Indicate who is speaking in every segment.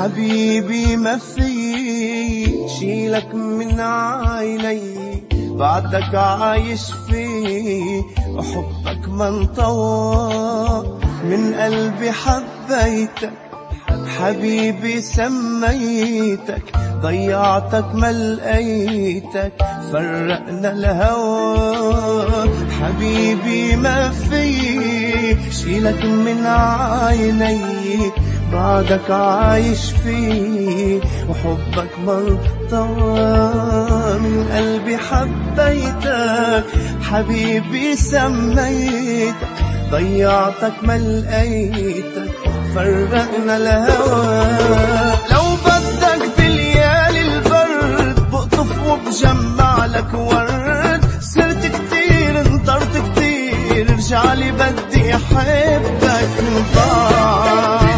Speaker 1: حبيبي ما في شيلك من عيني، بعدك عايش فيه وحبك ما انطوى. من قلبي حبيتك حبيبي سميتك، ضيعتك ما لقيتك فرقنا الهوى. حبيبي ما في شيلك من عيني، بعدك عايش فيه وحبك منطوى. من قلبي حبيتك حبيبي سميتك، ضيعتك ما لقيتك فرقنا الهوى. لو بدك بليالي البرد بقطف وبجمع لك ورد، سرت كتير انطرت كتير رجعلي بدي احبك من بعد.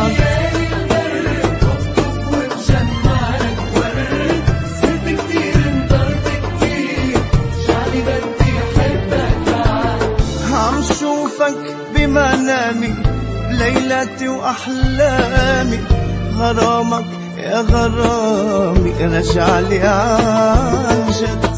Speaker 1: عم شوفك بمنامي ليلاتي وأحلامي، غرامك يا غرامي رجعلي عن جد.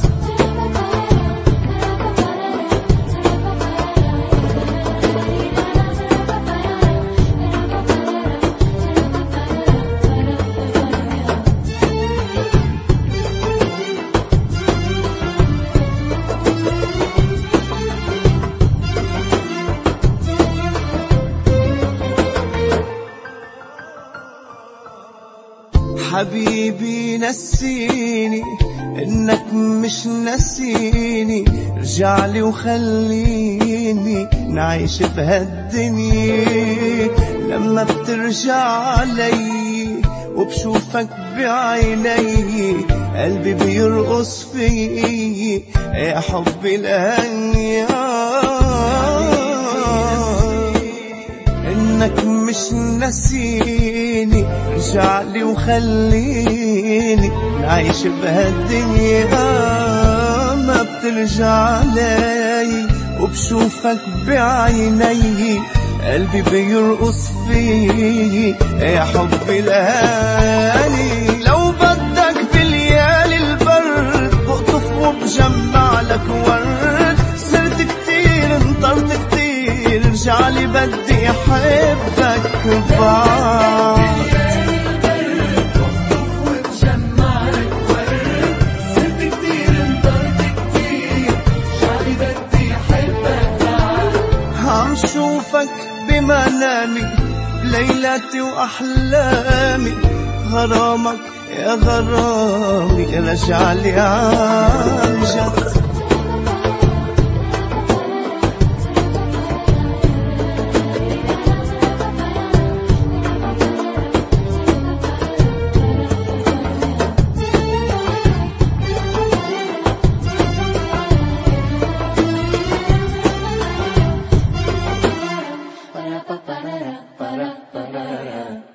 Speaker 1: حبيبي نسيني انك مش نسيني، رجعلي وخليني نعيش بهالدنيا. لما بترجع علي وبشوفك بعيني، قلبي بيرقص فيي يا حبي الهنيا. انك مش نسيني، رجعلي وخليني نعيش بهالدنيا. ما بترجع علي وبشوفك بعيني، قلبي بيرقص فيي يا حبي الهاني. لو بدك بليالي البرد بقطف وبجمع لك ورد، سرت كتير انطرت كتير رجعلي بدي احبك بعد. عم شوفك بمنامي ليلاتي وأحلامي، غرامك يا غرامي رجعلي عن جد.
Speaker 2: Para, para, para, para, para.